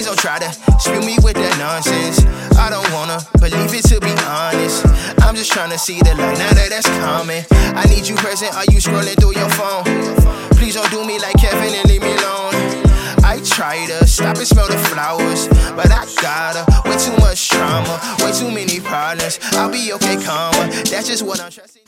don't try to spew me with that nonsense. I don't wanna believe it, to be honest. I'm just trying to see the light now that that's coming. I need you present, are you scrolling through your phone? Please don't do me like Kevin and leave me alone. I try to stop and smell the flowers, but I gotta, way too much trauma, way too many problems. I'll be okay, calmer, that's just what I'm trusting.